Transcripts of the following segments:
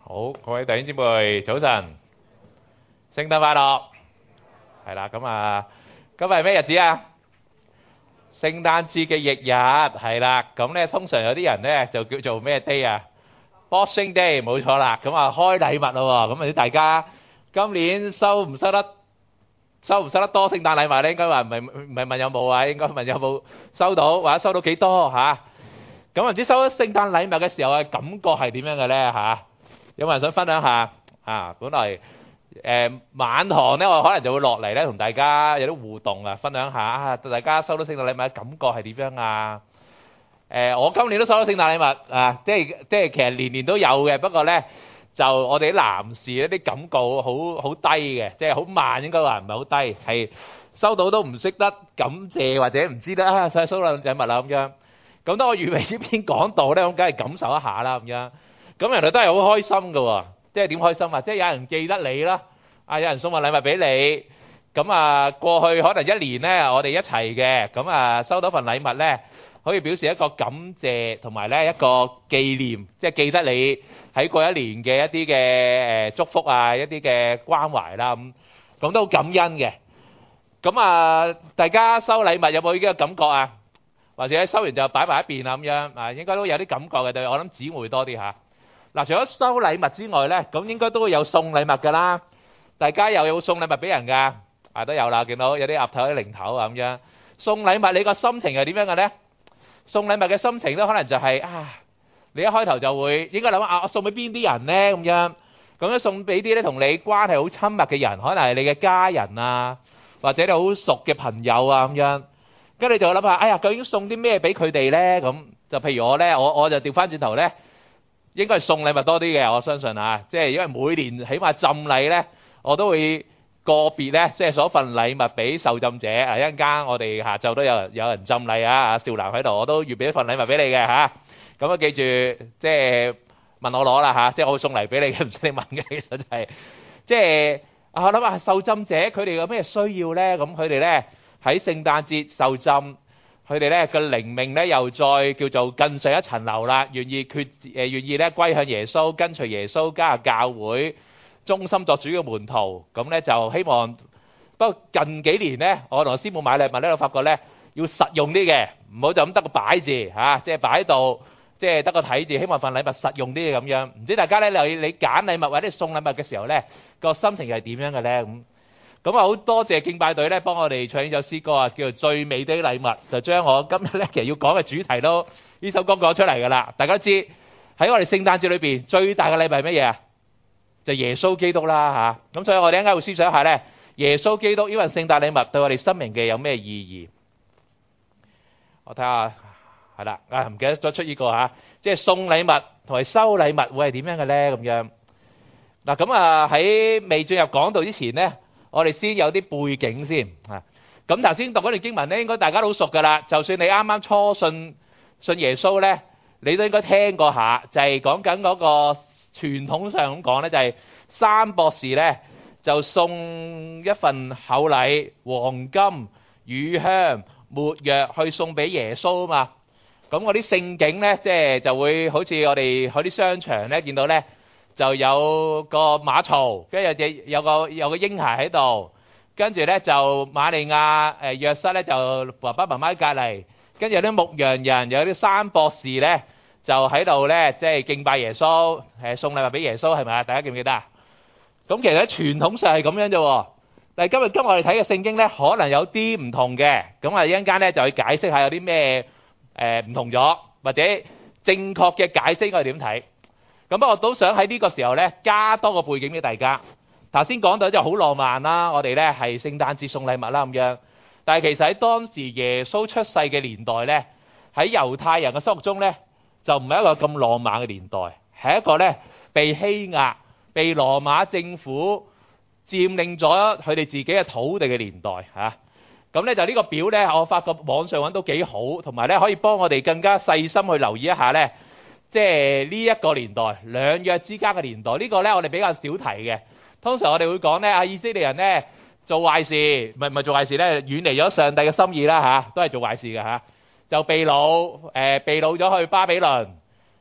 好，各位弟兄姊妹，早晨，聖誕快樂。係啦，咁啊，今日係咩日子啊？聖誕節嘅翌日，係啦，咁咧通常有啲人咧就叫做咩 day 啊？Boxing Day，冇錯啦。咁啊，開禮物咯喎，咁唔知大家今年收唔收得多聖誕禮物咧？應該話唔係問有冇啊，應該問有冇收到，或者收到幾多嚇？咁唔知收到聖誕禮物嘅時候嘅感覺係點樣嘅咧嚇？有冇人想分享下啊？本來晚堂咧，我可能就會落嚟咧，同大家有啲互動啊，分享下啊，大家收到聖誕禮物嘅感覺係點樣啊？我今年都收到聖誕禮物啊，即係其實年年都有嘅，不過咧就我哋啲男士咧啲感覺好低嘅，即係好慢，應該話唔係好低，係收到都唔識得感謝或者唔知得啊，收到禮物啦咁樣。咁當我預備呢篇講道咧，咁梗係感受一下啦咁樣。咁人哋都係好開心㗎喎，即係點開心啊？即係有人記得你啦，啊有人送份禮物俾你，咁啊過去可能一年咧，我哋一齊嘅，咁啊收到份禮物咧，可以表示一個感謝同埋咧一個紀念，即係記得你喺過一年嘅一啲嘅祝福啊，一啲嘅關懷啦，咁都好感恩嘅。咁啊，大家收禮物有冇呢個感覺啊？或者收完就擺埋一邊啦咁樣啊，應該都有啲感覺嘅，對我諗姊妹多啲嚇。嗱，除咗收禮物之外咧，咁應該都會有送禮物㗎啦。大家又有送禮物俾人㗎，啊都有啦，見到有啲岌頭、啲零頭啊咁樣。送禮物你個心情係點樣嘅咧？送禮物嘅心情都可能就係你一開頭就會應該諗我送俾邊啲人咧咁樣。咁樣送俾啲咧同你關係好親密嘅人，可能係你嘅家人啊，或者你好熟嘅朋友啊咁樣。跟住你就諗下，究竟送啲咩俾佢哋咧？咁就譬如我咧，我就調翻轉頭咧。應該係送禮物多啲嘅，我相信啊，即係因為每年起碼浸禮咧，我都會個別咧，即係送份禮物俾受浸者啊。一陣間我哋下晝都有人浸禮啊，少男喺度，我都預備一份禮物俾你嘅嚇。咁啊，記住即係問我攞啦嚇，即係我會送嚟俾你嘅，唔使你問嘅。其實就係即係我諗下受浸者佢哋有咩需要咧？咁佢哋咧喺聖誕節受浸。佢哋咧個靈命咧又再叫做更上一層樓啦，願意咧歸向耶穌，跟隨耶穌，加入教會，忠心作主嘅門徒。咁咧就希望，不過近幾年咧，我同師母買禮物咧，我發覺咧要實用啲嘅，唔好就咁得個擺字嚇，即係擺喺度，即係得個睇字。希望份禮物實用啲嘅咁樣。唔知大家咧你揀禮物或者送禮物嘅時候咧，個心情係點樣嘅咧咁？咁啊，好多謝敬拜隊咧，幫我哋唱呢首詩歌啊，叫做《最美的禮物》，就將我今日咧其實要講嘅主題都呢首歌講出嚟㗎啦。大家知喺我哋聖誕節裏邊最大嘅禮物係乜嘢啊？就耶穌基督啦嚇。咁所以我哋一陣間會思想一下咧，耶穌基督呢份聖誕禮物對我哋生命嘅有咩意義？我睇下係啦，唔記得咗出呢個嚇，即係送禮物同埋收禮物會係點樣嘅咧？咁樣嗱，咁啊喺未進入講道之前咧。我哋先有啲背景先啊！咁頭先讀嗰段經文咧，應該大家都好熟噶啦。就算你啱啱初信耶穌咧，你都應該聽過下，就係講緊嗰個傳統上咁講咧，就係三博士咧就送一份厚禮，黃金、乳香、沒藥去送俾耶穌啊嘛。咁嗰啲聖景咧，即係就會好似我哋喺啲商場咧見到咧。就有個馬槽，跟住有個嬰孩喺度，跟住咧就瑪利亞約瑟咧就爸爸媽媽喺隔離，跟住有啲牧羊人，有啲三博士咧就喺度咧即係敬拜耶穌，送禮物俾耶穌係咪啊？大家記唔記得啊？咁其實喺傳統上係咁樣啫，但係今日我哋睇嘅聖經咧可能有啲唔同嘅，咁啊一陣間咧就去解釋下有啲咩唔同咗，或者正確嘅解釋應該係點睇？咁不過我都想喺呢個時候咧加多個背景俾大家。頭先講到就好浪漫啦，我哋咧係聖誕節送禮物啦咁樣。但係其實喺當時耶穌出世嘅年代咧，喺猶太人嘅心目中咧就唔係一個咁浪漫嘅年代，係一個咧被欺壓、被羅馬政府佔領咗佢哋自己嘅土地嘅年代嚇。咁咧就呢個表咧，我發覺網上揾到幾好，同埋咧可以幫我哋更加細心去留意一下咧。即係呢一個年代，兩約之間嘅年代，呢個咧我哋比較少提嘅。通常我哋會講咧，以色列人咧做壞事，唔係做壞事咧，遠離咗上帝嘅心意啦嚇，都係做壞事嘅嚇，就被擄咗去巴比倫，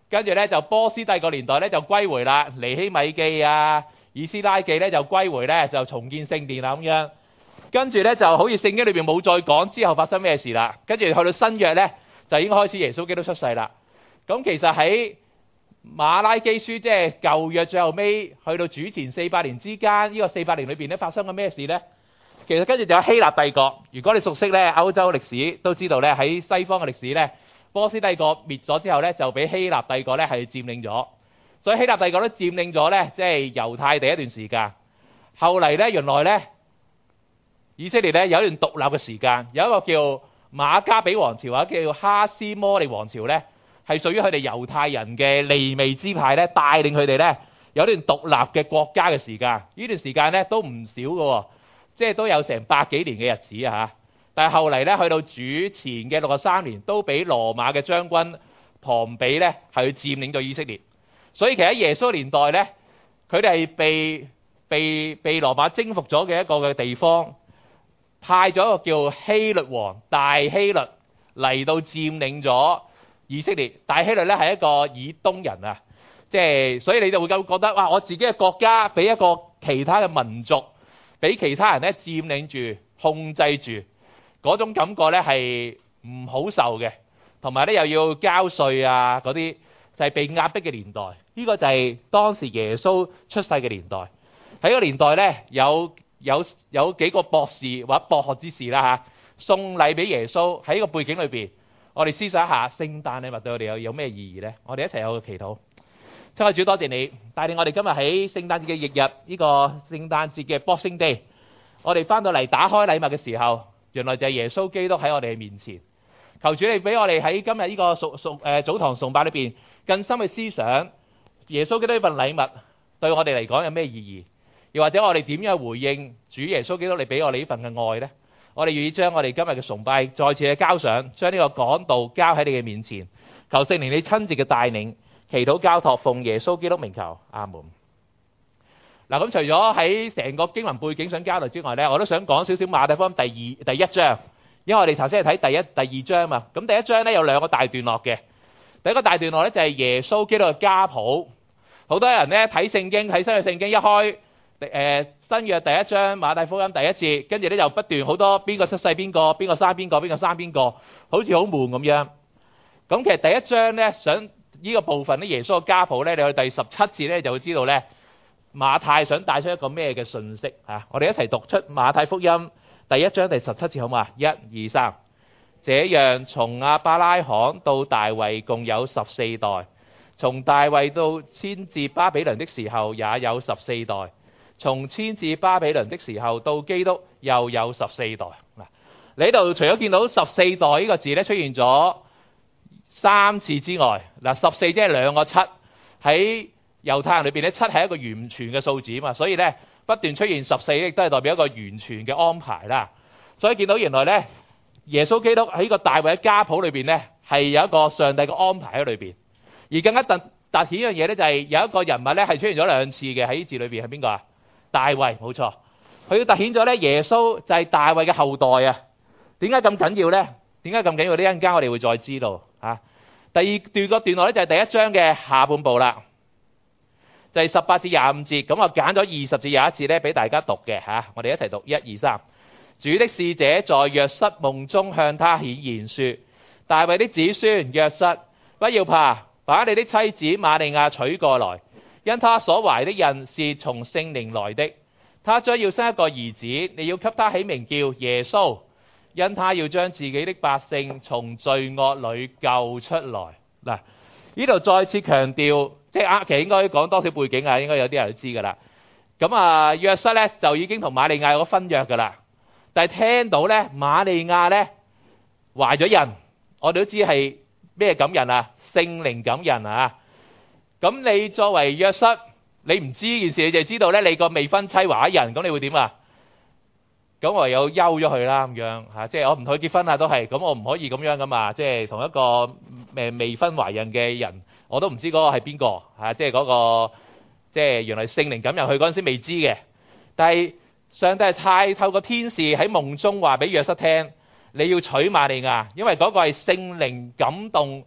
跟住咧就波斯帝國年代咧就歸回啦，尼希米記啊、以斯拉記咧就歸回咧，就重建聖殿啦咁樣。跟住咧就好似聖經裏邊冇再講之後發生咩事啦。跟住去到新約咧就已經開始耶穌基督出世啦。咁其實喺馬拉基書即係舊約最後尾去到主前400年之間，呢個400年裏邊咧發生咗咩事咧？其實跟住就有希臘帝國。如果你熟悉咧歐洲歷史，都知道咧喺西方嘅歷史咧，波斯帝國滅咗之後咧，就俾希臘帝國咧係佔領咗。所以希臘帝國都佔領咗咧，即係猶太地一段時間。後嚟咧，原來咧以色列咧有一段獨立嘅時間，有一個叫馬加比王朝或者叫哈斯摩利王朝咧，係屬於佢哋猶太人嘅利未支派咧，帶領佢哋咧有一段獨立嘅國家嘅時間。呢段時間咧都唔少嘅，即係都有成百幾年嘅日子啊！但係後嚟咧，去到主前嘅63年，都俾羅馬嘅將軍龐比咧係去佔領咗以色列。所以其實喺耶穌年代咧，佢哋係被羅馬征服咗嘅一個嘅地方，派咗一個叫希律王大希律嚟到佔領咗以色列。大希律咧係一個以東人啊，即係所以你就會覺得哇，我自己嘅國家俾一個其他嘅民族，俾其他人咧佔領住、控制住。嗰種感覺咧係唔好受嘅，同埋咧又要交稅啊嗰啲，就係被壓迫嘅年代。呢個就係當時耶穌出世嘅年代。喺個年代咧，有幾個博士或者博學之士啦嚇，送禮俾耶穌。喺個背景裏邊，我哋思想一下聖誕禮物對我哋有咩意義咧？我哋一齊有個祈禱。親愛主，多謝你帶領我哋今日喺聖誕節嘅翌日，呢個聖誕節嘅 Boxing Day，我哋翻到嚟打開禮物嘅時候，原來就係耶穌基督喺我哋面前。求主你俾我哋喺今日呢個早堂崇拜裏邊更深嘅思想，耶穌基督呢份禮物對我哋嚟講有咩意義？又或者我哋點樣回應主耶穌基督你俾我哋呢份嘅愛呢？我哋願意將我哋今日嘅崇拜再次嘅交上，將呢個講道交喺你嘅面前。求聖靈你親自嘅帶領，祈禱交託奉耶穌基督名求，阿門。嗱，咁除咗喺成個經文背景想交流之外咧，我都想講少少馬太福音第一章，因為我哋頭先係睇第二章嘛。咁第一章咧有兩個大段落嘅。第一個大段落咧就係耶穌基督嘅家譜。好多人咧睇聖經，睇新約聖經一開新約第一章馬太福音第一節，跟住咧就不斷好多邊個出世邊個，邊個生邊個，邊個生邊個，好似好悶咁樣。咁其實第一章咧想呢個部分咧耶穌嘅家譜咧，你去第17節咧就會知道咧。馬太想帶出一個咩嘅信息啊？我哋一齊讀出馬太福音第一章第17節好嘛？1、2、3，這樣從亞伯拉罕到大衛共有14代，從大衛到遷至巴比倫的時候也有14代，從遷至巴比倫的時候到基督又有14代。嗱，你喺度除咗見到14代呢個字咧出現咗3次之外，嗱14即係2個7喺。猶太人裏邊咧，7係一個完全嘅數字啊嘛，所以咧不斷出現14，亦都係代表一個完全嘅安排啦。所以見到原來咧，耶穌基督喺呢個大衛嘅家譜裏邊咧，係有一個上帝嘅安排喺裏邊。而更加突顯一樣嘢咧，就係有一個人物咧係出現咗2次嘅喺呢字裏邊係邊個啊？大衛，冇錯。佢突顯咗咧，耶穌就係大衛嘅後代啊。點解咁緊要咧？點解咁緊要？呢陣間我哋會再知道啊。第二段個段落咧就係第一章嘅下半部啦。就係18至25節，咁我揀咗20至21節咧俾大家讀嘅嚇，我哋一齊讀1、2、3。主的使者在約瑟夢中向他顯現說：大衛的子孫約瑟，不要怕，把你的妻子瑪利亞娶過來，因他所懷的孕是從聖靈來的。他將要生一個兒子，你要給他起名叫耶穌，因他要將自己的百姓從罪惡裏救出來。嗱，呢度再次強調。即係其實應該講多少背景啊？應該有啲人都知㗎啦。咁啊，約瑟咧就已經同瑪利亞有個婚約㗎啦。但係聽到咧瑪利亞咧懷咗孕，我哋都知係咩感人啊？聖靈感人啊！咁你作為約瑟，你唔知呢件事，你就知道咧你個未婚妻懷咗孕，咁你會點啊？咁我唯有休咗佢啦，咁樣嚇，即係我唔同佢結婚啊，都係咁，我唔可以咁樣噶嘛。即係同一個未婚懷孕嘅人。我都唔知嗰個係邊個嚇，即係嗰個即係原來聖靈感人去嗰陣時未知嘅，但係上帝係透過天使喺夢中話俾約瑟聽，你要娶瑪利亞，因為嗰個係聖靈感動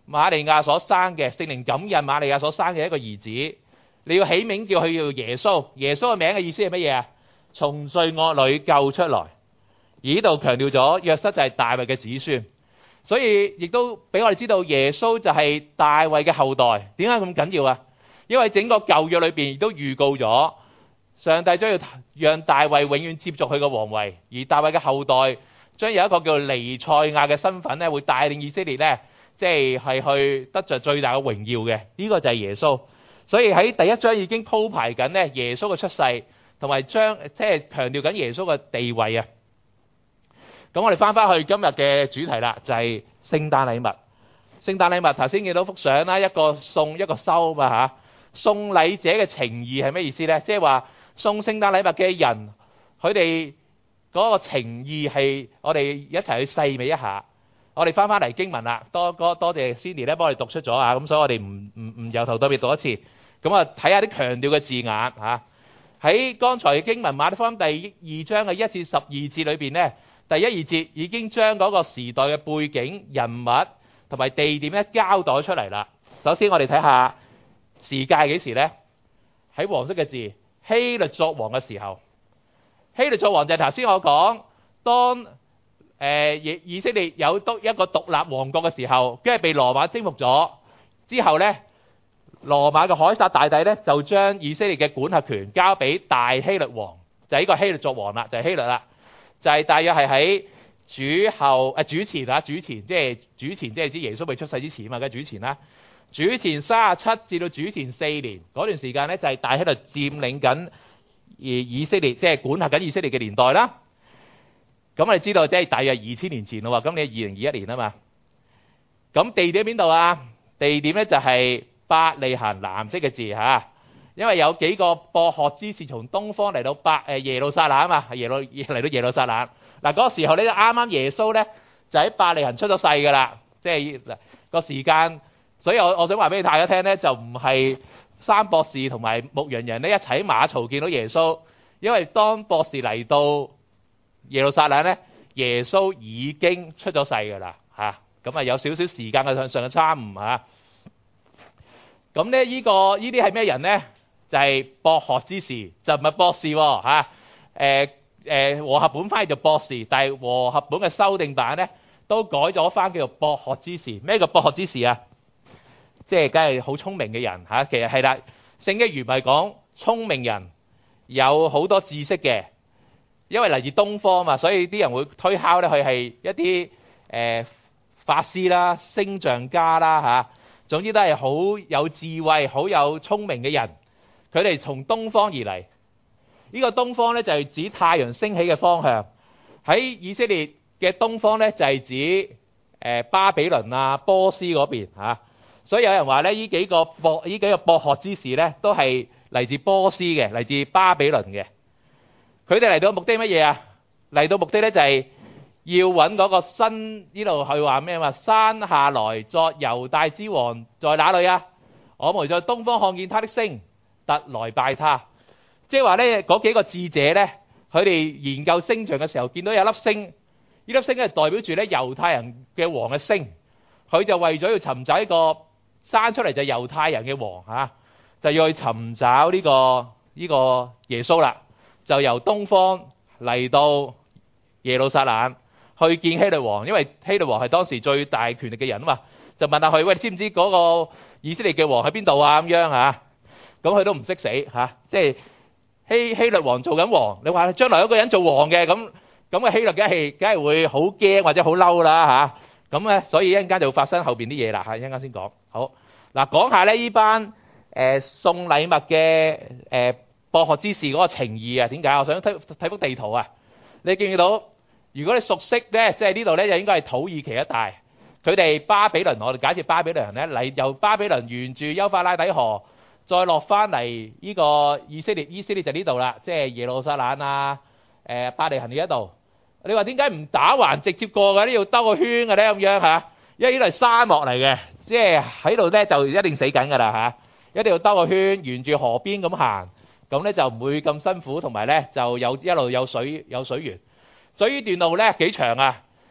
瑪利亞所生嘅，聖靈感孕瑪利亞所生嘅一個兒子，你要起名叫佢叫耶穌。耶穌嘅名嘅意思係乜嘢啊？從罪惡裏救出來。而呢度強調咗約瑟就係大衛嘅子孫，所以亦都俾我哋知道耶穌就係大衛嘅後代。點解咁緊要啊？因為整個舊約裏邊亦都預告咗上帝將要讓大衛永遠接續佢嘅皇位，而大衛嘅後代將有一個叫彌賽亞嘅身份咧，會帶領以色列咧，即係去得着最大嘅榮耀嘅。呢個就係耶穌。所以喺第一章已經鋪排緊咧耶穌嘅出世，同埋將即係強調緊耶穌嘅地位啊。咁我哋翻去今日嘅主題啦，就係聖誕禮物。聖誕禮物頭先見到幅相啦，一個送一個收嘛嚇。送禮者嘅情義係咩意思呢？即係話送聖誕禮物嘅人，佢哋嗰個情義係我哋一齊去細味一下。我哋翻嚟經文啦，多謝 Cindy 咧幫我哋讀出咗啊，咁所以我哋唔由頭到尾讀一次。咁啊睇下啲強調嘅字眼嚇。喺剛才嘅經文馬太福音第2章嘅1至12節裏邊呢，第1、2節已經將嗰個時代嘅背景、人物同埋地點咧交代出嚟啦。首先我哋睇下時間係幾時呢？喺黃色嘅字，希律作王嘅時候。希律作王就係頭先我講，當以色列有一個獨立王國嘅時候，跟住被羅馬征服咗之後呢，羅馬嘅凱撒大帝呢就將以色列嘅管轄權交俾大希律王，就係呢個希律作王啦，就係希律啦。就係大約係喺主前即係指耶穌未出世之前嘛，嘅主前啦。主前37至到主前4年嗰段時間咧，就係大希律佔領緊以色列，即係管轄緊以色列嘅年代啦。咁我哋知道即係大約2000年前咯喎，咁你2021年啊嘛。咁地點喺邊度啊？地點咧就係伯利恆，藍色嘅字嚇。因為有幾個博學之士從東方嚟到耶路撒冷啊嘛，嚟到耶路撒冷。嗱，嗰個時候咧，啱啱耶穌咧就喺伯利恆出咗世噶啦，即係個時間。所以我想話俾大家聽咧，就唔係三博士同埋牧羊人咧一齊喺馬槽見到耶穌，因為當博士嚟到耶路撒冷咧，耶穌已經出咗世噶啦嚇。咁啊有少少時間嘅上嘅差誤嚇。咁咧呢啲係咩人咧？就係博學之士，就唔係博士喎嚇。和合本翻譯做博士，但係和合本嘅修訂版咧都改咗翻叫做博學之士。咩叫博學之士啊？即係梗係好聰明嘅人嚇。其實係啦，聖經原文係講聰明人，有好多知識嘅，因為嚟自東方嘛，所以啲人會推敲咧佢係一啲法師啦、星象家啦嚇。總之都係好有智慧、好有聰明嘅人。佢哋從東方而嚟，呢個東方咧就係指太陽升起嘅方向。喺以色列嘅東方咧就係指巴比倫啊、波斯嗰邊嚇。所以有人話咧，呢幾個博學之士咧都係嚟自波斯嘅，嚟自巴比倫嘅。佢哋嚟到目的乜嘢啊？嚟到目的咧就係要揾嗰個新，呢度係話咩嘛？生下來作猶大之王在哪裏啊？我們在東方看見他的星，特來拜他。即係話咧，嗰幾個智者咧，佢哋研究星象嘅時候，見到有粒星，呢粒星咧代表住咧猶太人嘅王嘅星，佢就為咗要尋找一個生出嚟就猶太人嘅王嚇，就要去尋找呢個耶穌啦，就由東方嚟到耶路撒冷去見希律王，因為希律王係當時最大權力嘅人啊嘛，就問下佢，喂，知唔知嗰個以色列嘅王喺邊度啊？咁樣嚇。咁佢都唔識死嚇，即係希律王做緊王，你話將來有個人做王嘅，咁嘅希律梗係會好驚或者好嬲啦嚇。咁咧，所以一陣間就會發生後邊啲嘢啦嚇，一陣間先講。好嗱，講下咧呢班送禮物嘅博學之士嗰個情義啊？點解？我想睇幅地圖啊，你見唔見到？如果你熟悉咧，即係呢度咧就應該係土耳其一帶。佢哋巴比倫，我哋假設巴比倫人咧嚟由巴比倫沿住幼發拉底河。再落翻嚟呢個以色列就呢度啦，即係耶路撒冷啊、伯利恆呢一度。你話點解唔打橫直接過嘅？呢要兜個圈嘅咧咁樣嚇？因為呢度係沙漠嚟嘅，即係喺度咧就一定死緊㗎啦嚇！一定要兜個圈，沿住河邊咁行，咁咧就唔會咁辛苦，同埋咧就一路有水源。所以呢段路咧幾長啊？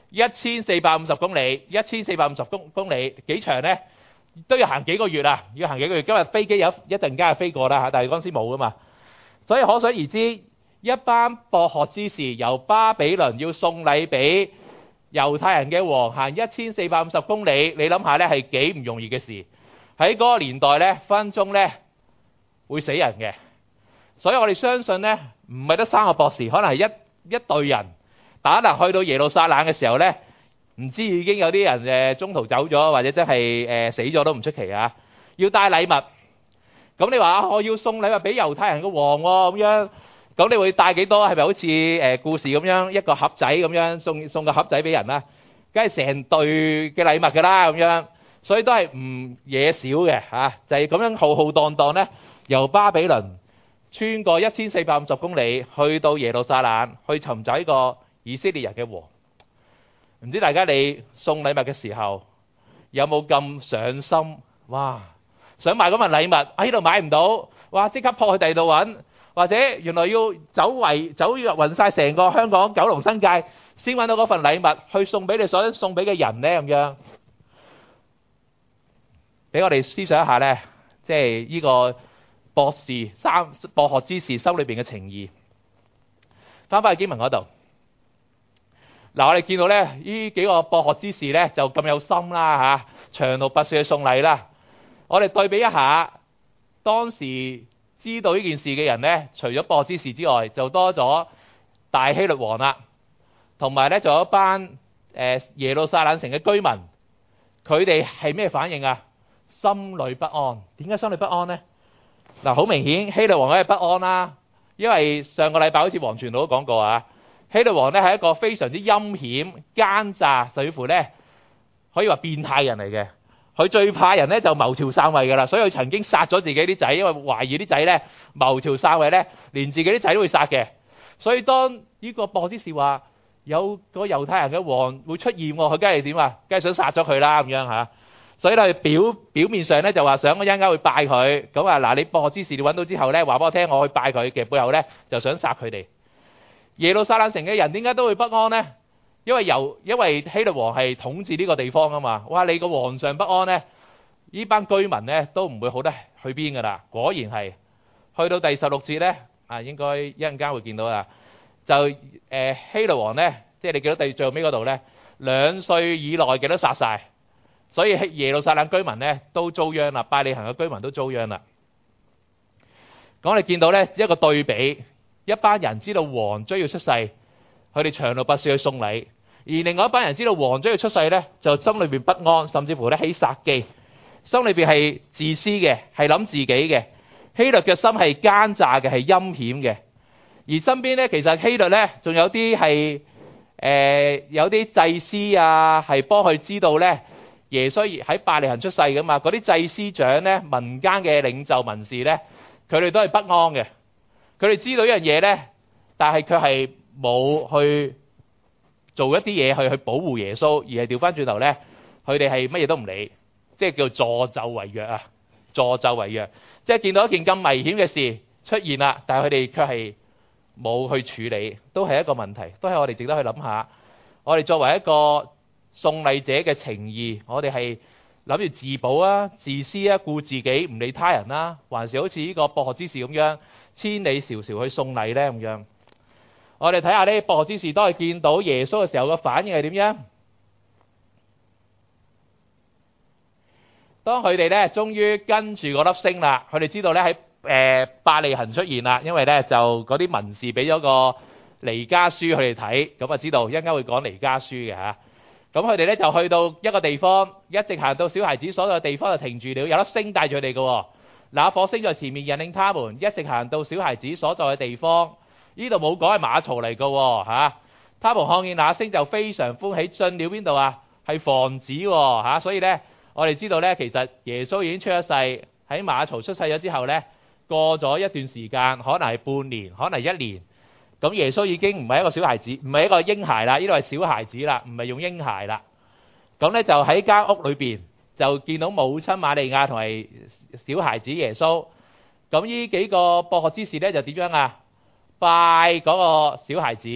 1450公里，1450公里幾長呢？都要行幾個月啊！要行幾個月。今日飛機有一陣間係飛過啦嚇，但係嗰陣時冇噶嘛。所以可想而知，一班博學之士由巴比倫要送禮俾猶太人嘅王，行1450公里，你諗下咧係幾唔容易嘅事。喺嗰個年代咧，分鐘咧會死人嘅。所以我哋相信咧，唔係得3個博士，可能係一隊人打去到耶路撒冷嘅時候咧。唔知已經有啲人中途走咗，或者真係死咗都唔出奇啊！要帶禮物，咁你話我要送禮物俾猶太人嘅王喎，咁樣，咁你會帶幾多？係咪好似故事咁樣一個盒仔咁樣送個盒仔俾人啦？梗係成隊嘅禮物㗎啦，咁樣，所以都係唔嘢少嘅嚇，就係咁樣浩浩蕩蕩咧，由巴比倫穿過1450公里去到耶路撒冷，去尋找一個以色列人嘅王。唔知大家你送禮物嘅時候有冇咁上心？哇！想買嗰份禮物喺度買唔到，哇！即刻撲去第二度揾，或者原來要走勻晒成個香港九龍新界先揾到嗰份禮物去送俾你想送俾嘅人呢？咁樣俾我哋思想一下呢，即係呢個博學之士心裏邊嘅情義。翻返去經文嗰度。嗱，我哋見到咧，呢幾個博學之士咧就咁有心啦嚇，長途跋涉去送禮啦。我哋對比一下，當時知道呢件事嘅人咧，除咗博學之士之外，就多咗大希律王啦，同埋咧仲有一班耶路撒冷城嘅居民，佢哋係咩反應啊？心裏不安。點解心裏不安呢？嗱，好明顯希律王梗係不安啦，因為上個禮拜好似黃傳道都講過啊。希律王咧係一個非常之陰險、奸詐，甚至乎咧可以話變態人嚟嘅。佢最怕人咧就謀朝篡位㗎啦，所以佢曾經殺咗自己啲仔，因為懷疑啲仔咧謀朝篡位咧，連自己啲仔都會殺嘅。所以當呢個博學之士話有個猶太人嘅王會出現喎，佢梗係點啊？梗係想殺咗佢啦咁樣嚇。所以咧表面上咧就話想一陣間會拜佢，咁啊嗱，你博學之士你揾到之後咧話俾我聽，我去拜佢嘅，背後咧就想殺佢哋。耶路撒冷城嘅人點解都會不安呢？因為希律王係統治呢個地方啊嘛。哇！你個皇上不安呢，呢班居民呢都唔會好得去邊噶啦。果然係去到第16節呢，應該一陣間會見到啦。就希律王呢，即係你見到最後尾嗰度呢，2歲以內嘅都殺晒，所以耶路撒冷居民呢都遭殃啦，伯利恆嘅居民都遭殃啦。咁我哋見到呢一個對比。一班人知道王將要出世，佢哋長路跋涉去送禮；而另外一班人知道王將要出世呢，就心裏邊不安，甚至乎咧起殺機，心裏邊係自私嘅，係諗自己嘅。希律嘅心係奸詐嘅，係陰險嘅。而身邊呢，其實希律呢，仲有啲係有啲祭司啊，係幫佢知道呢耶穌喺伯利恆出世噶嘛。嗰啲祭司長呢，民間嘅領袖文士呢，佢哋都係不安嘅。佢哋知道一樣嘢呢，但係佢係冇去做一啲嘢去保護耶穌，而係調翻轉頭呢，佢哋係乜嘢都唔理，即係叫助紂為虐啊！助紂為虐，即係見到一件咁危險嘅事出現啦，但係佢哋卻係冇去處理，都係一個問題，都係我哋值得去諗下。我哋作為一個送禮者嘅情義，我哋係諗住自保啊、自私啊、顧自己唔理他人啦，還是好似呢個博學之士咁樣千里迢迢去送禮呢？咁樣？我哋睇下呢博學之士當佢見到耶穌嘅時候嘅反應係點樣？當佢哋咧終於跟住嗰粒星啦，佢哋知道咧喺伯利恆出現啦，因為咧就嗰啲文士俾咗個彌迦書佢哋睇，咁啊知道一陣間會講彌迦書嘅嚇。咁佢哋咧就去到一個地方，一直行到小孩子所在嘅地方就停住了，有粒星帶住佢哋嘅。那顆星在前面引領他們，一直行到小孩子所在嘅地方。呢度冇講係馬槽嚟嘅嚇。他們看見那星就非常歡喜，進了邊度啊？係房子喎嚇。所以咧，我哋知道咧，其實耶穌已經出咗世，喺馬槽出世咗之後咧，過咗一段時間，可能係半年，可能1年。咁耶穌已經唔係一個小孩子，唔係一個嬰孩啦，呢度係小孩子啦，唔係用嬰孩啦。咁咧就喺間屋裏邊就見到母親瑪利亞同埋小孩子耶穌。咁呢幾個博學之士咧就點樣啊？拜嗰個小孩子，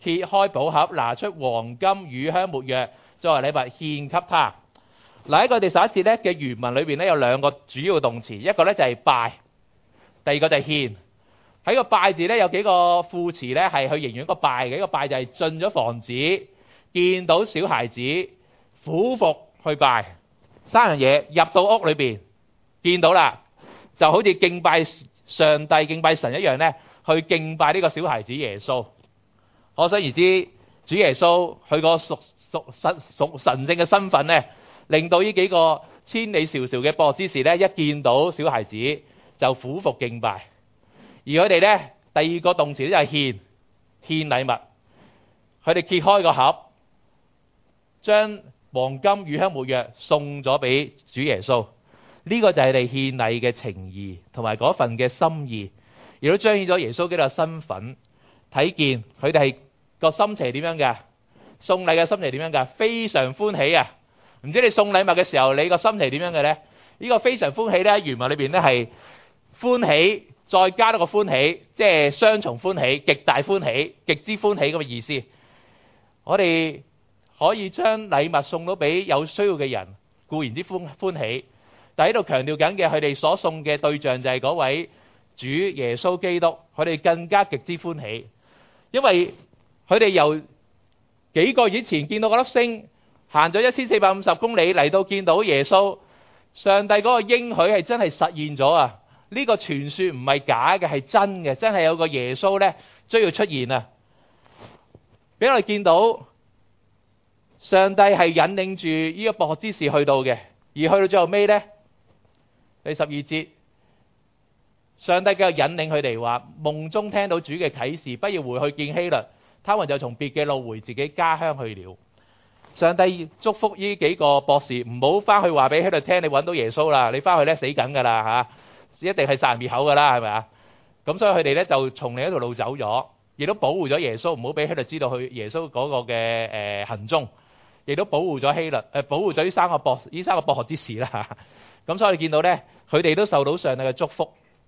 揭開寶盒，拿出黃金、乳香、沒藥作為禮物獻給他。嗱，喺佢哋11節咧嘅原文裏邊咧有兩個主要動詞，一個咧就係拜，第二個就係獻。喺個拜字咧有幾個副詞咧係去形容一個拜嘅，一個拜就係進咗房子，見到小孩子，俯伏去拜。三樣嘢入到屋裏邊見到啦，就好似敬拜上帝、敬拜神一樣咧，去敬拜呢個小孩子耶穌。可想而知，主耶穌佢個屬神聖嘅身份咧，令到呢幾個千里迢迢嘅博學之士咧，一見到小孩子就俯伏敬拜。而佢哋咧第二個動詞咧就係獻禮物，佢哋揭開個盒，將黃金、乳香、沒藥送咗俾主耶穌。呢個就係你獻禮嘅情義同埋嗰份嘅心意，亦都彰顯咗耶穌基督嘅身份。睇見佢哋係個心情係點樣嘅？送禮嘅心情係點樣嘅？非常歡喜啊！唔知你送禮物嘅時候，你個心情係點樣嘅咧？呢個非常歡喜咧，原文裏邊咧係歡喜再加多個歡喜，即係雙重歡喜、極大歡喜、極之歡喜咁嘅意思。我哋可以將禮物送到俾有需要嘅人，固然之歡喜，但喺度強調緊嘅，佢哋所送嘅對象就係嗰位主耶穌基督，佢哋更加極之歡喜。因為佢哋由幾個月以前見到嗰粒星，行咗1450公里嚟到見到耶穌，上帝嗰個應許係真係實現咗啊！呢個傳說唔係假嘅，係真嘅，真係有個耶穌咧將要出現啊！俾我哋見到上帝係引領住呢個博學之士去到嘅，而去到最後尾咧，第12節。上帝繼續引領佢哋話，夢中聽到主嘅啟示，不要回去見希律，他們就從別嘅路回自己家鄉去了。上帝祝福呢幾個博士，唔好翻去話俾希律聽，你揾到耶穌啦，你翻去咧死緊噶啦嚇，一定係殺人滅口噶啦，係咪啊？咁所以佢哋咧就從另一條路走咗，亦都保護咗耶穌，唔好俾希律知道佢耶穌嗰個嘅行蹤，亦都保護咗希律，保護咗呢三個博學之士啦嚇。咁所以你見到咧，佢哋都受到上帝嘅祝福。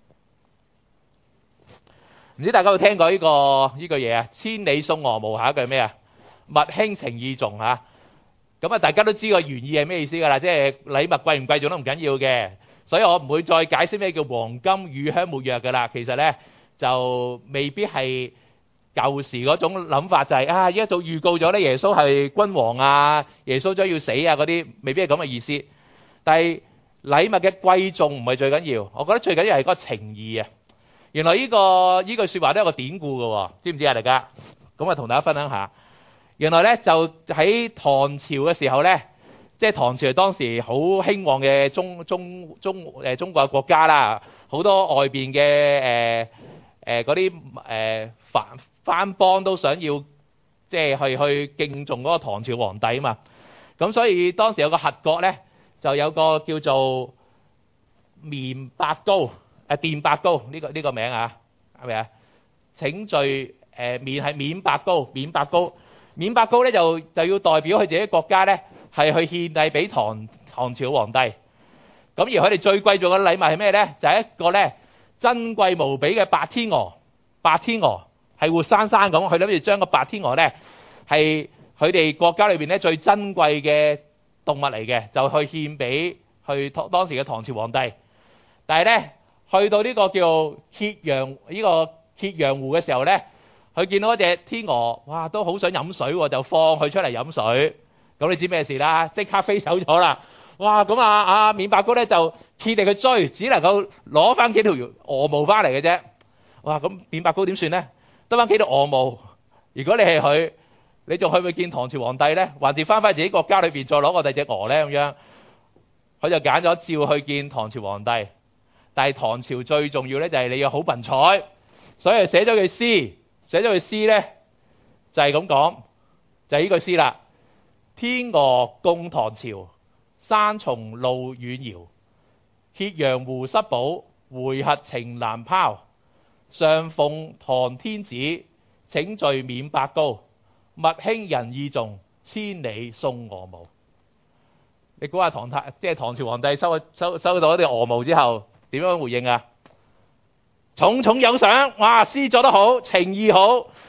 唔知大家有冇聽過呢句嘢啊？千里送鵝毛，下一句咩啊？物輕情意重嚇。咁啊，大家都知個原意係咩意思㗎啦？即係禮物貴唔貴重都唔緊要嘅，所以我唔會再解釋咩叫黃金、乳香、沒藥㗎啦。其實咧就未必係舊時嗰種諗法，就係一早預告咗咧耶穌係君王啊，耶穌將要死啊嗰啲，未必係咁嘅意思。但係禮物嘅貴重唔係最緊要，我覺得最緊要係嗰個情義啊。原來呢句説話都有個典故嘅喎，知唔知啊？大家咁啊，同大家分享下。原來咧就喺唐朝嘅時候咧，即係唐朝係當時好興旺嘅中國嘅國家啦，好多外邊嘅嗰啲藩邦都想要即係去敬重嗰個唐朝皇帝啊嘛。咁所以當時有個轄國咧，就有個叫做綿白高。電白高呢個名啊，係咪啊？請罪綿係緬白高，緬白高咧就要代表佢自己國家咧係去獻禮俾唐朝皇帝。咁而佢哋最貴重嘅禮物係咩咧？就係一個咧珍貴無比嘅白天鵝。白天鵝係活生生咁，佢諗住將個白天鵝咧係佢哋國家裏邊咧最珍貴嘅動物嚟嘅，就去獻俾當時嘅唐朝皇帝。但係咧，去到呢個叫揭陽湖嘅時候咧，佢見到一隻天鵝，哇，都好想飲水喎，就放佢出嚟飲水。咁你知咩事啦？即刻飛走咗啦！哇，咁緬白高咧就竭力去追，只能夠攞翻幾條鵝毛翻嚟嘅啫。哇，咁緬白高點算咧？得翻幾條鵝毛。如果你係佢，你仲去唔去見唐朝皇帝咧？還是翻返自己國家裏邊再攞個第隻鵝咧？咁樣，佢就揀咗照去見唐朝皇帝。但係唐朝最重要咧就係你要好文采，所以寫咗句詩咧就係咁講，就係呢句詩啦。天鵝共唐朝，山重路遠遙。揭陽湖失寶，回纥情難拋。上奉唐天子，請罪緬白高。物輕人意重，千里送鵝毛。你估下唐朝皇帝收到一啲鵝毛之後，點樣回應啊？重重有賞，哇！詩作得好，情意好，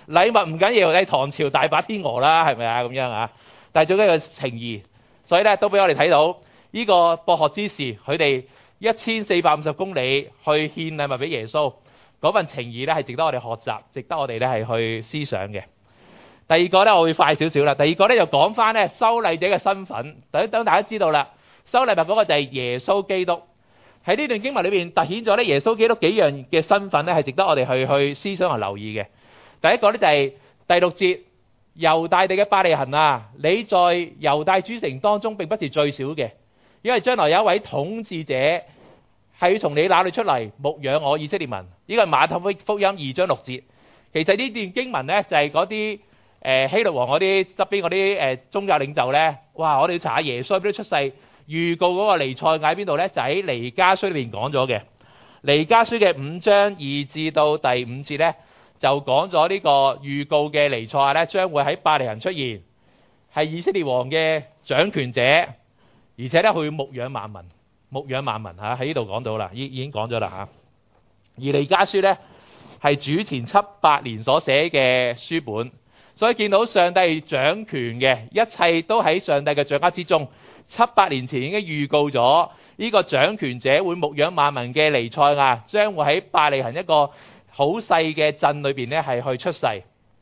禮物唔緊要，你唐朝大把天鵝啦，係咪啊咁樣啊？但係最緊要情義，所以咧都俾我哋睇到呢個博學之士，佢哋1450公里去獻禮物俾耶穌，嗰份情義咧係值得我哋學習，值得我哋咧係去思想嘅。第二個咧我會快少少啦，第二個咧就講翻咧收禮者嘅身份，等大家知道啦，收禮物嗰個就係耶穌基督。喺呢段經文裏邊凸顯咗咧耶穌基督幾樣嘅身份咧係值得我哋去思想同留意嘅。第一個咧就係第6節，猶大地嘅伯利恆啊，你在猶大諸城當中並不是最小嘅，因為將來有一位統治者係從你那裏出嚟牧養我以色列民。呢個係馬太福音2章6節。其實呢段經文咧就係嗰啲希律王嗰啲側邊嗰啲宗教領袖咧，哇！我哋要查下耶穌邊度出世，預告嗰個彌賽亞喺邊度咧？就喺彌迦書裏邊講咗嘅。彌迦書嘅5章2至到第5節咧，就講咗呢個預告嘅彌賽亞咧，將會喺伯利恆出現，係以色列王嘅掌權者，而且咧佢會牧養萬民，牧養萬民嚇，喺呢度講到啦，已經講咗啦嚇。而彌迦書咧係主前700年所寫嘅書本。所以見到上帝掌權嘅，一切都喺上帝嘅掌握之中。700年前已經預告咗呢個掌權者會牧養萬民嘅彌賽亞，將會喺伯利恆一個好細嘅鎮裏邊咧係去出世。而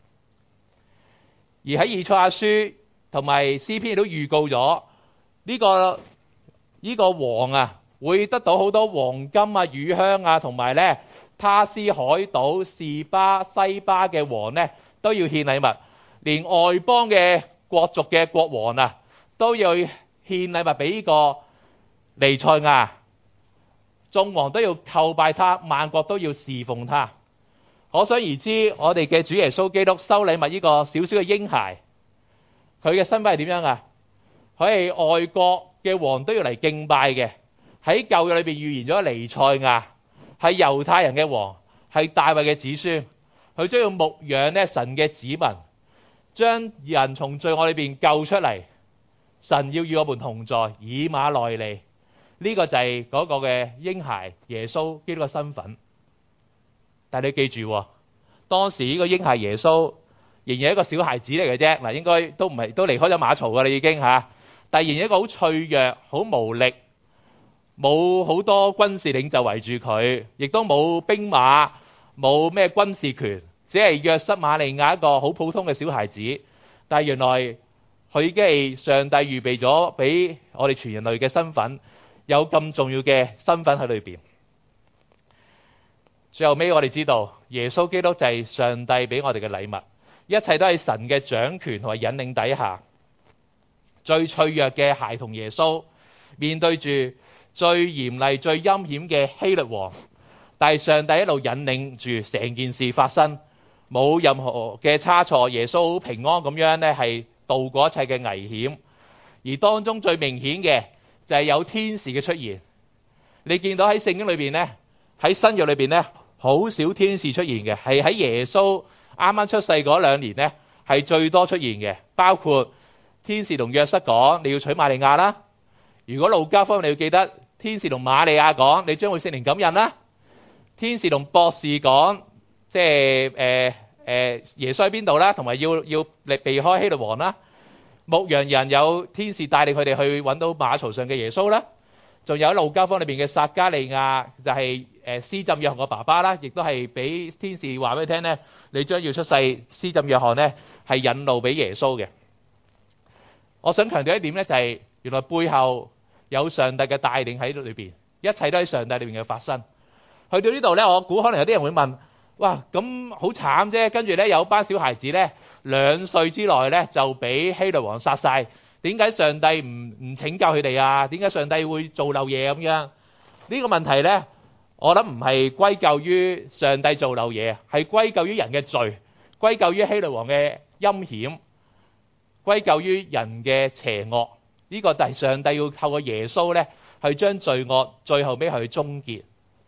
喺以賽亞書同埋詩篇亦都預告咗呢個王啊，會得到好多黃金啊、乳香啊，同埋咧他斯海島、示巴、西巴嘅王咧，都要獻禮物，連外邦嘅國族嘅國王啊，都要獻禮物俾呢個彌賽亞，眾王都要叩拜他，萬國都要侍奉他。可想而知，我哋嘅主耶穌基督收禮物呢個小小嘅嬰孩，佢嘅身份係點樣啊？佢係外國嘅王都要嚟敬拜嘅。喺舊約裏邊預言咗彌賽亞係猶太人嘅王，係大衛嘅子孫。佢將要牧養咧神嘅子民，將人從罪惡裏邊救出嚟。神要與我們同在，以馬內利。呢個就係嗰個嘅嬰孩耶穌基督嘅身份。但係你記住，當時呢個嬰孩耶穌仍然係一個小孩子嚟嘅啫。嗱，應該都唔係，都離開咗馬槽噶啦已經吓。但係仍然一個好脆弱、好無力，冇好多軍事領袖圍住佢，亦都冇兵馬。冇咩軍事權，只係約瑟瑪利亞一個好普通嘅小孩子。但係原來佢已經係上帝預備咗俾我哋全人類嘅身份，有咁重要嘅身份喺裏邊。最後尾我哋知道耶穌基督就係上帝俾我哋嘅禮物，一切都喺神嘅掌權同埋引領底下。最脆弱嘅孩童耶穌面對住最嚴厲、最陰險嘅希律王。但係上帝一路引領住成件事發生，冇任何嘅差錯，耶穌好平安咁樣咧係度過一切嘅危險。而當中最明顯嘅就係有天使嘅出現。你見到喺聖經裏邊咧，喺新約裏邊咧，好少天使出現嘅，係喺耶穌啱啱出世嗰2年咧係最多出現嘅。包括天使同約瑟講你要娶瑪利亞啦。如果路加福音你要記得，天使同瑪利亞講你將會聖靈感孕啦。天使同博士講，即係耶穌喺邊度啦，同埋要避開希律王啦。牧羊人有天使帶領佢哋去揾到馬槽上嘅耶穌啦。仲有路加福音裏邊嘅撒加利亞，就係施浸約翰個爸爸啦，亦都係俾天使話俾你聽咧，你將要出世。施浸約翰咧係引路俾耶穌嘅。我想強調一點咧，就係原來背後有上帝嘅帶領喺裏邊，一切都喺上帝裏邊嘅發生。去到呢度咧，我估可能有啲人會問：哇，咁好慘啫！跟住咧有班小孩子咧2歲之內咧就俾希律王殺晒，點解上帝唔拯救佢哋啊？點解上帝會做漏嘢咁樣？呢個問題咧，我諗唔係歸咎於上帝做漏嘢，係歸咎於人嘅罪，歸咎於希律王嘅陰險，歸咎於人嘅邪惡。呢個就係上帝要透過耶穌咧去將罪惡最後尾去終結。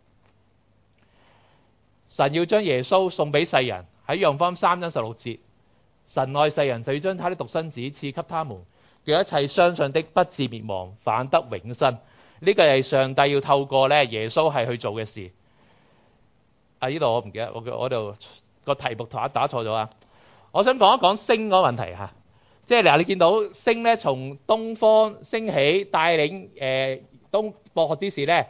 神要將耶穌送俾世人，喺約翰福音3章16節，神愛世人就要將他的獨生子賜給他們，叫一切相信的不至滅亡，反得永生。呢個係上帝要透過咧耶穌係去做嘅事。呢度我唔記得，我度個題目打錯咗啊！ 我想講一講星嗰個問題嚇，即係嗱，你見到星咧從東方升起，帶領東博學之士咧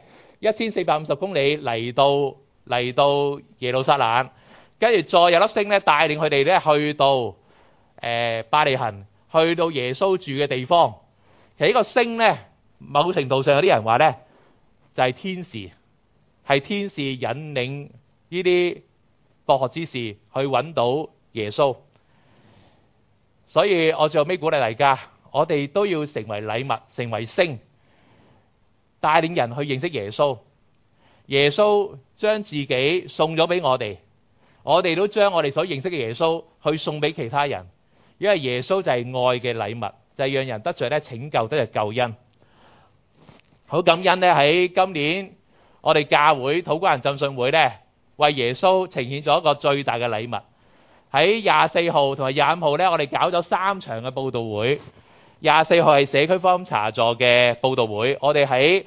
1450公里嚟到耶路撒冷，跟住再有粒星咧帶領佢哋咧去到伯利恆，去到耶穌住嘅地方。其實呢個星咧，某程度上有啲人話咧就係天使，係天使引領呢啲博學之士去揾到耶穌。所以我最後尾鼓勵大家，我哋都要成為禮物，成為星，帶領人去認識耶穌。耶穌將自己送咗俾我哋，我哋都將我哋所認識嘅耶穌去送俾其他人，因為耶穌就係愛嘅禮物，就係讓人得着咧拯救，得着救恩。好感恩咧，喺今年我哋教會土瓜灣浸信會咧，為耶穌呈現咗一個最大嘅禮物。喺24號同埋25號咧，我哋搞咗3場嘅佈道會。24號係社區福音茶座嘅佈道會，我哋喺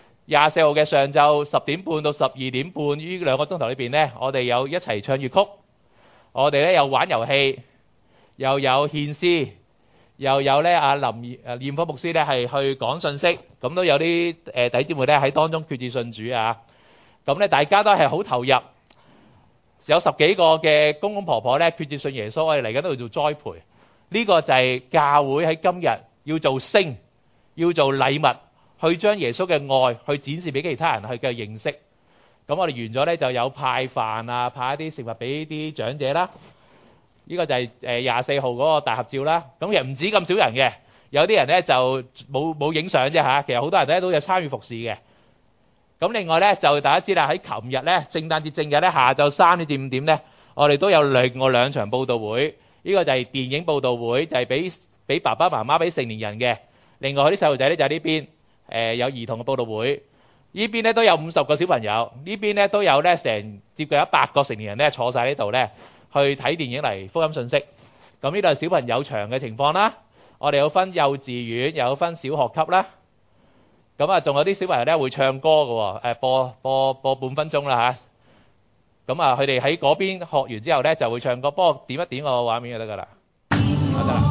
24號嘅上晝10點半到12點半呢2個鐘頭裏邊咧，我哋有一齊唱粵曲，我哋咧有玩遊戲，又有獻詩，又有咧阿林念科牧師咧係去講信息，咁都有啲弟兄姊妹咧喺當中決志信主啊。咁咧大家都係好投入。有10幾個嘅公公婆婆咧決志信耶穌，我哋嚟緊度做栽培。呢個就係教會喺今日要做星，要做禮物，去將耶穌嘅愛去展示俾其他人去嘅認識。咁我哋完咗咧就有派飯啊，派一啲食物俾啲長者啦。呢個就係24號嗰個大合照啦。咁其實唔止咁少人嘅，有啲人咧就冇影相啫嚇。其實好多人咧都有參與服侍嘅。咁另外咧就大家知啦，喺琴日咧聖誕節正日咧下晝3點至5點咧，我哋都有另外2場佈道會。呢個就係電影佈道會，就係俾爸爸媽媽俾成年人嘅。另外啲細路仔咧就喺呢邊有兒童嘅佈道會。呢邊咧都有50個小朋友，呢邊咧都有咧成接近100個成年人咧坐曬呢度咧去睇電影嚟福音信息。咁呢度係小朋友場嘅情況啦。我哋有分幼稚園，又有分小學級啦。咁啊，仲有啲小朋友咧會唱歌嘅喎，播半分鐘啦嚇。咁啊，佢哋喺嗰邊學完之後咧就會唱歌，不過點一點個畫面就得㗎啦。得啦。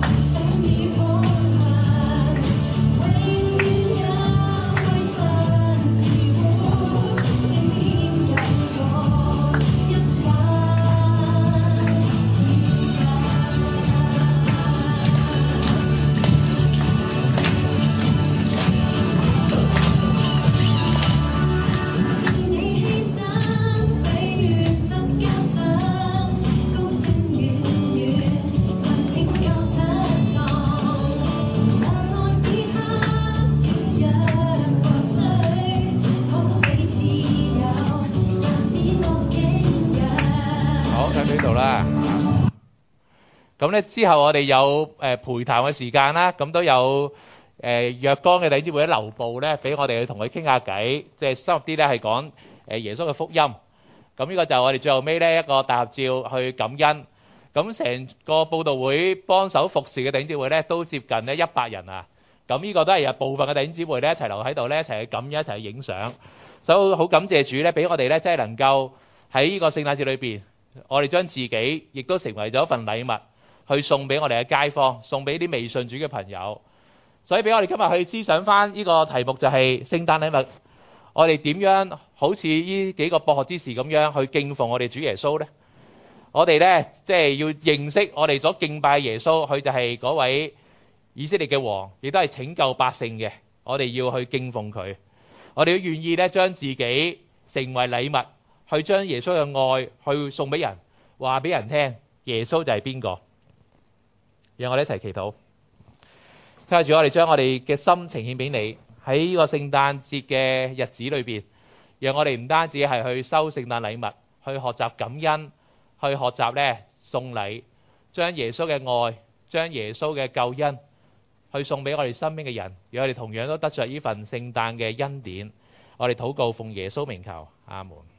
咁咧之後我哋有陪談嘅時間啦，咁都有若干嘅弟兄姊妹喺留步咧，俾我哋去同佢傾下偈，即係深入啲咧係講耶穌嘅福音。咁呢個就我哋最後尾咧一個大合照去感恩。咁成個佈道會幫手服侍嘅弟兄姊妹咧都接近咧100人啊。咁呢個都係有部分嘅弟兄姊妹咧一齊留喺度咧一齊去感恩，一齊去影相。所以好感謝主咧，俾我哋咧真係能夠喺呢個聖誕節裏邊，我哋將自己亦都成為咗一份禮物。去送俾我哋嘅街坊，送俾啲未信主嘅朋友。所以俾我哋今日去思想翻呢個題目就係聖誕禮物，我哋點樣好似呢幾個博學之士咁樣去敬奉我哋主耶穌呢？我哋呢，即係要認識我哋所敬拜耶穌，佢就係嗰位以色列嘅王，亦都係拯救百姓嘅。我哋要去敬奉佢，我哋要願意咧將自己成為禮物，去將耶穌嘅愛去送俾人，話俾人聽耶穌就係邊個。讓我哋一齊祈禱，靠住我哋將我哋嘅心呈獻俾你，喺呢個聖誕節嘅日子裏邊，讓我哋唔單止係去收聖誕禮物，去學習感恩，去學習咧送禮，將耶穌嘅愛，將耶穌嘅救恩去送俾我哋身邊嘅人，讓我哋同樣都得着呢份聖誕嘅恩典。我哋禱告奉耶穌名求，阿門。